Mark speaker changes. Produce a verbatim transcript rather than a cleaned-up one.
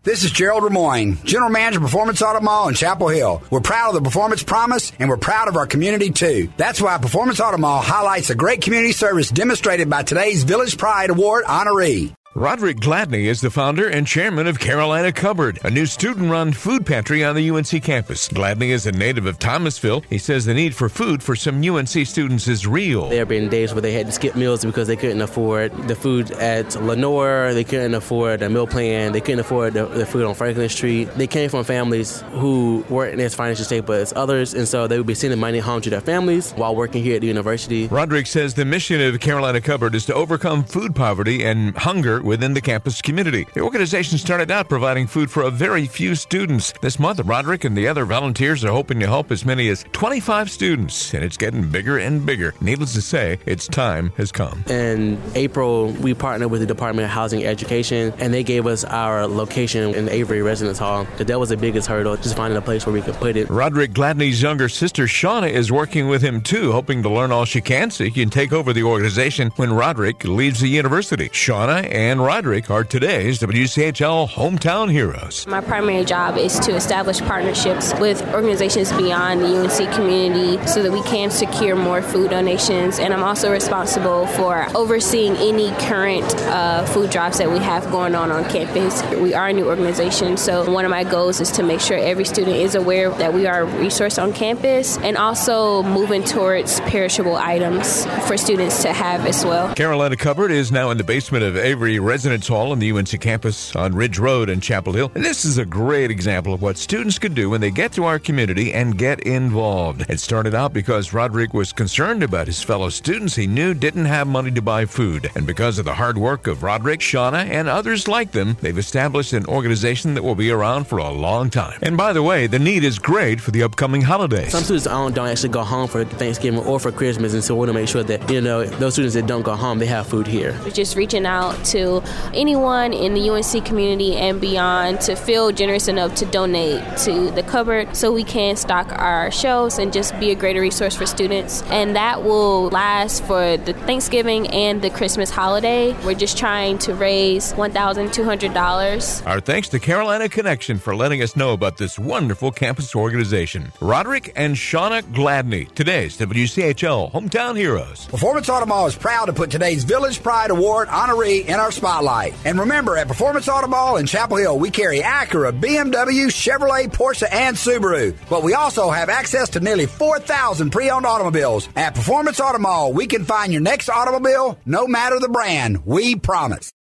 Speaker 1: This is Gerald Ramoyne, General Manager of Performance Auto Mall in Chapel Hill. We're proud of the Performance Promise, and we're proud of our community, too. That's why Performance Auto Mall highlights the great community service demonstrated by today's Village Pride Award honoree.
Speaker 2: Roderick Gladney is the founder and chairman of Carolina Cupboard, a new student-run food pantry on the U N C campus. Gladney is a native of Thomasville. He says the need for food for some U N C students is real.
Speaker 3: There have been days where they had to skip meals because they couldn't afford the food at Lenore, they couldn't afford a meal plan, they couldn't afford the, the food on Franklin Street. They came from families who weren't in as financial state as others, and so they would be sending money home to their families while working here at the university.
Speaker 2: Roderick says the mission of Carolina Cupboard is to overcome food poverty and hunger within the campus community. The organization started out providing food for a very few students. This month, Roderick and the other volunteers are hoping to help as many as twenty-five students, and it's getting bigger and bigger. Needless to say, its time has come.
Speaker 3: In April, we partnered with the Department of Housing and Education, and they gave us our location in Avery Residence Hall. That was the biggest hurdle, just finding a place where we could put it.
Speaker 2: Roderick Gladney's younger sister, Shauna, is working with him too, hoping to learn all she can so he can take over the organization when Roderick leaves the university. Shauna and Roderick are today's W C H L Hometown Heroes.
Speaker 4: My primary job is to establish partnerships with organizations beyond the U N C community so that we can secure more food donations. And I'm also responsible for overseeing any current uh, food drives that we have going on on campus. We are a new organization, so one of my goals is to make sure every student is aware that we are a resource on campus, and also moving towards perishable items for students to have as well.
Speaker 2: Carolina Cupboard is now in the basement of Avery Residence Hall on the U N C campus on Ridge Road in Chapel Hill. And this is a great example of what students can do when they get to our community and get involved. It started out because Roderick was concerned about his fellow students he knew didn't have money to buy food. And because of the hard work of Roderick, Shauna, and others like them, they've established an organization that will be around for a long time. And by the way, the need is great for the upcoming holidays.
Speaker 3: Some students don't, don't actually go home for Thanksgiving or for Christmas, and so we want to make sure that, you know, those students that don't go home, they have food here.
Speaker 4: Just reaching out to anyone in the U N C community and beyond to feel generous enough to donate to the cupboard so we can stock our shelves and just be a greater resource for students. And that will last for the Thanksgiving and the Christmas holiday. We're just trying to raise one thousand two hundred dollars.
Speaker 2: Our thanks to Carolina Connection for letting us know about this wonderful campus organization. Roderick and Shauna Gladney, today's W C H L Hometown Heroes.
Speaker 1: Performance Auto Mall is proud to put today's Village Pride Award honoree in our spotlight. And remember, at Performance Auto Mall in Chapel Hill, we carry Acura, B M W, Chevrolet, Porsche, and Subaru. But we also have access to nearly four thousand pre-owned automobiles. At Performance Auto Mall, we can find your next automobile, no matter the brand. We promise.